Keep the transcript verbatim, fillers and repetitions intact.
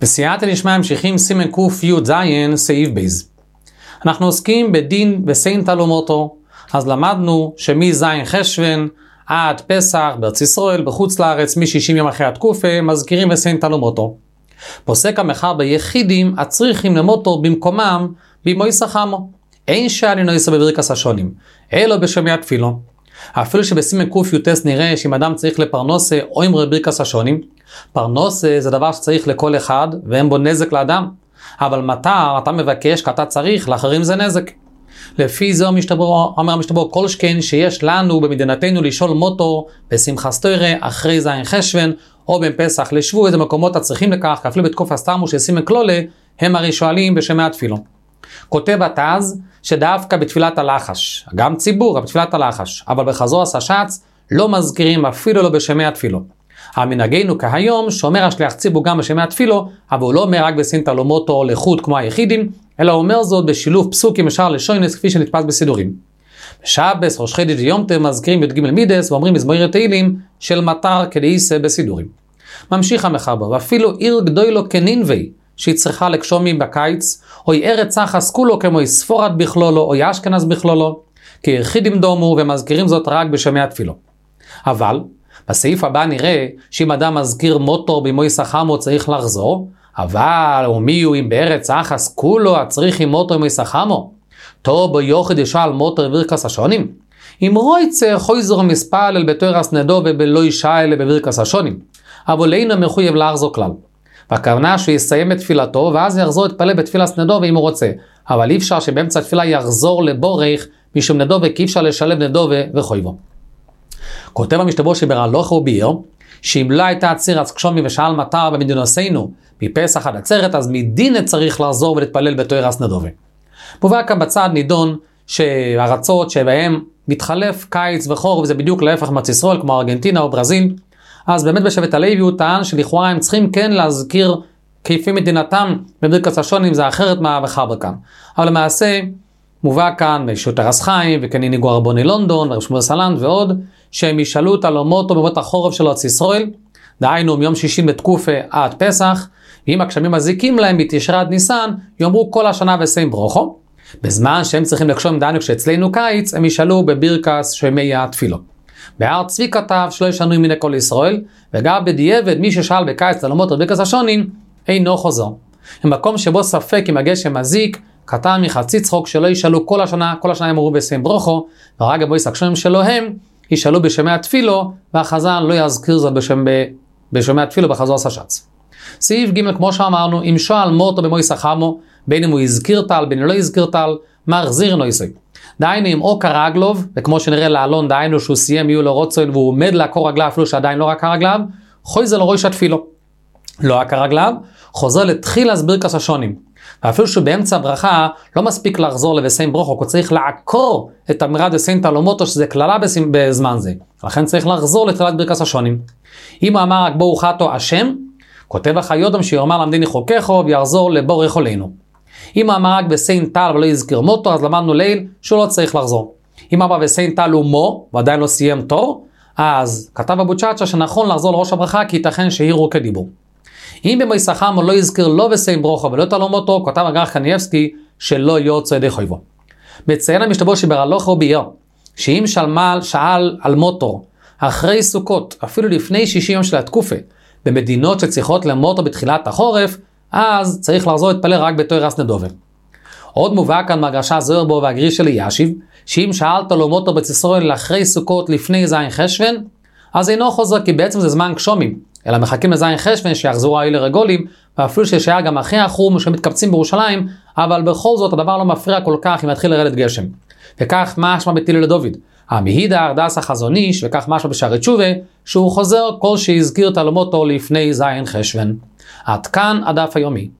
בסייעתא דשמיא ממשיכים סימן קי"ז סעיף בייז. אנחנו עוסקים בדין בסייעתא למוטו. אז למדנו שמז' חשוון עד פסח בארץ ישראל בחוץ לארץ מ-שישים יום אחרי התקופה מזכירים בסייעתא למוטו. פוסק המחר ביחידים הצריכים למוטו במקומם במויסא חמו. אין שאני נויסא בברכס השונים אלא בשמיע תפילו. אפילו שבסימן קי"ט נראה שאם אדם צריך לפרנסה או עם ברכס השונים, פרנסה זה דבר שצריך לכל אחד ואין בו נזק לאדם, אבל מטר אתה מבקש כי אתה צריך, לאחרים זה נזק. לפי זה אומר המשתבר כל שכן שיש לנו במדינתנו לשאול מוטו בשמחת תורה אחרי ז' חשוון או בין פסח לשבוע, איזה מקומות הצריכים לכך, אפילו בתקופה סתמו של סימן כלולה הם הרי שואלים בשמיע תפילו. כותב התז שדווקא בתפילת הלחש, גם ציבור בתפילת הלחש, אבל בחזור הששץ לא מזכירים אפילו לא בשמיע תפילו. המנהגנו כהיום שאומר השליח ציבור גם בשמיע תפילו, אבל הוא לא אומר רק בסייעתא למוטו לחוד כמו היחידים, אלא אומר זאת בשילוב פסוקים ישר לשוינס כפי שנתפס בסידורים. בשבס, ראש חודש ויום טוב מזכירים י"ג מידס ואומרים מזמור תהילים של מטר כדאיסא בסידורים. ממשיך המחבר, ואפילו עיר גדולו כנינווי שהיא צריכה לקשומים בקיץ, או ארץ סחס כולו כמו ספורת בכלולו או אשכנז בכלולו, כי יחידים דומו ומזכירים זאת רק בשמיע תפילו. אבל בסעיף הבא נראה שאם אדם מזכיר מוטו במויסא חמו צריך לחזור, אבל ומי הוא אם בארץ סחס כולו הצריך עם מוטו במויסא חמו? טוב בו יוחד ישאל מוטו בברכס השונים. אם רויצה חויזר מספלל בתורס נדו ובלא ישאל בברכס השונים, אבל אינו מחויב לחזור כלל. והכוונה שהוא יסיים את תפילתו ואז יחזור להתפלל בתפילת נדו ואם הוא רוצה, אבל אי אפשר שבאמצע התפילה יחזור לבורך משום נדו וכי אפשר לשלב נדו וחויבו. כותב המשתבר שברלוך הוא ביאר שאם לא הייתה עציר אז קשומי ושאל מטר במדינתנו מפסח עד עצרת, אז מדין צריך לחזור ולהתפלל בתורס נדו. מובא כאן בצד נידון שהארצות שבהם מתחלף קיץ וחורף וזה בדיוק להפך מארץ ישראל כמו ארגנטינה או ברזיל, אז באמת בשבט הלוי הוא טען שלכאורה הם צריכים כן להזכיר כיפי מדינתם בברכס השונים, זה אחרת מהמחבר כאן. אבל למעשה מובא כאן משו"ת הרס חיים וכניניגו הרבוני לונדון ורב שמואל סלנט ועוד, שהם ישאלו את הלומות במות החורף של ארץ ישראל, דהיינו מיום שישים בתקופה עד פסח, ואם הגשמים מזיקים להם בתשרי עד ניסן, יאמרו כל השנה בסיים ברוכו, בזמן שהם צריכים לקשום דהיינו כשאצלנו קיץ, הם ישאלו בברכס שמי התפילו. בהר צבי כתב שלא ישנו ימיני כל ישראל, וגם בדיעבד מי ששאל בקיץ ללמות ברכס השונים אינו חוזר. במקום שבו ספק אם הגשם מזיק, כתב מחצי צחוק שלא ישאלו כל השנה, כל השנה הם אמרו בסיים ברוכו, ורק בו יסקשונים שלו הם ישאלו בשמי התפילו, והחזן לא יזכיר זאת בשם, בשמי התפילו בחזור הששץ. סעיף ג' כמו שאמרנו, אם שואל מוטו במויסא חמו, בין אם הוא יזכיר טל, בין אם לא יזכיר טל, מחזיר נויסי. דהיינו אם או קרגלוב, וכמו שנראה לעלון דהיינו שהוא סיים יהיו לו רוצוין והוא עומד לעקור רגליו אפילו שעדיין לא רק הרגליו, חוזר לראש התפילו. לא רק הרגליו, חוזר לתחילת ברכס השונים. ואפילו שבאמצע הברכה לא מספיק לחזור לבסיים ברוכו, הוא צריך לעקור את אמירת בסייעתא למוטו שזה כללה בזמן זה. לכן צריך לחזור לתחילת ברכס השונים. אם הוא אמר רק בואו חטו השם, כותב החיודם שיאמר למדני חוקךו ויחזור לבורך עלינו. אם הוא אמר רק בסייעתא ולא יזכיר מוטו, אז למדנו ליל שהוא לא צריך לחזור. אם אמר בסייעתא ומו ועדיין לא סיים תור, אז כתב אבו צ'אצ'ה שנכון לחזור לראש הברכה כי ייתכן שהירו כדיבור. אם במויסא חמו לא יזכיר לא בסיים ברוכו ולא תלו מוטו, כתב הגר"ח קניבסקי שלא יוצא ידי חויבו. מציין המשתבר שברלוך הוא ביאר שאם שלמל שאל על מוטו אחרי סוכות אפילו לפני שישים יום של התקופה במדינות שצריכות למוטו בתחילת החורף, אז צריך לחזור להתפלל רק בתורס נדובה. עוד מובא כאן מהדרשה זוהר בו והגריש של ישיב שאם שאלת לו מוטו בארץ ישראל אחרי סוכות לפני ז' חשוון, אז אינו חוזר כי בעצם זה זמן גשומים, אלא מחכים לז' חשוון שיחזרו האלה רגולים, ואפילו ששהיה גם אחרי החום שמתקבצים בירושלים, אבל בכל זאת הדבר לא מפריע כל כך אם יתחיל לרדת גשם. וכך משמע בתהילי לדוד, המהידה ארדס החזון איש, וכך משמע בשערי תשובה, שהוא חוזר כל שהזכיר תלמותו לפני ז' חשוון. עד כאן הדף היומי.